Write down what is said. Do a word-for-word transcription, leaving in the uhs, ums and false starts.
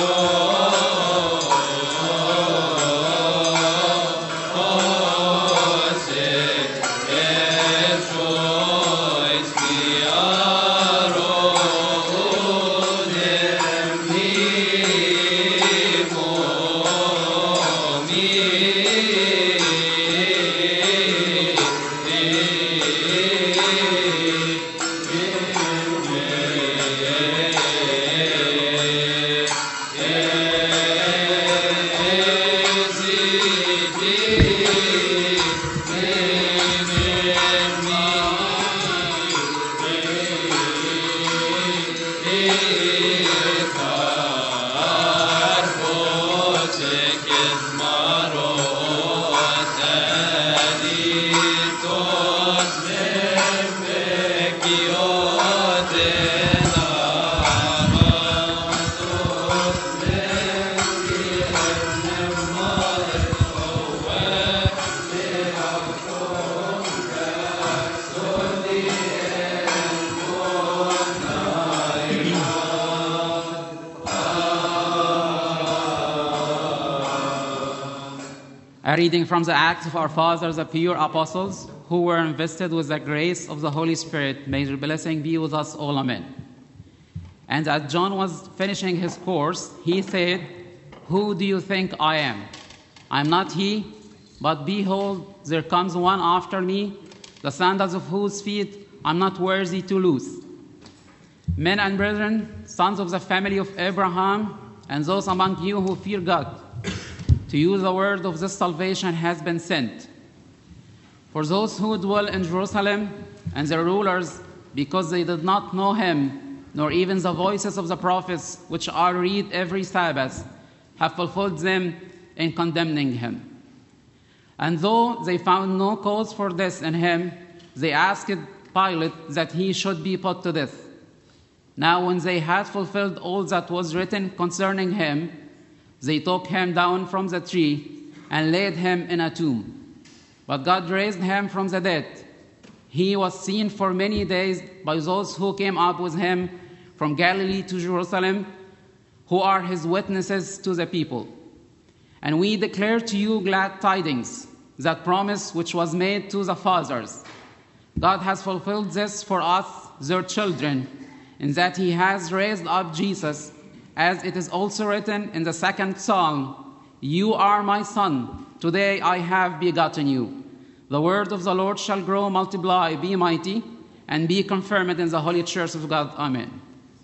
A reading from the Acts of our Fathers, the pure apostles, who were invested with the grace of the Holy Spirit. May your blessing be with us all. Amen. And as John was finishing his course, he said, "Who do you think I am? I am not he, but behold, there comes one after me, the sandals of whose feet I am not worthy to loose. Men and brethren, sons of the family of Abraham, and those among you who fear God, to you the word of this salvation has been sent. For those who dwell in Jerusalem and their rulers, because they did not know him, nor even the voices of the prophets, which are read every Sabbath, have fulfilled them in condemning him. And though they found no cause for this in him, they asked Pilate that he should be put to death. Now when they had fulfilled all that was written concerning him, they took him down from the tree and laid him in a tomb. But God raised him from the dead. He was seen for many days by those who came up with him from Galilee to Jerusalem, who are his witnesses to the people. And we declare to you glad tidings, that promise which was made to the fathers. God has fulfilled this for us, their children, in that he has raised up Jesus, as it is also written in the second psalm, "You are my son, today I have begotten you." The word of the Lord shall grow, multiply, be mighty, and be confirmed in the holy church of God. Amen.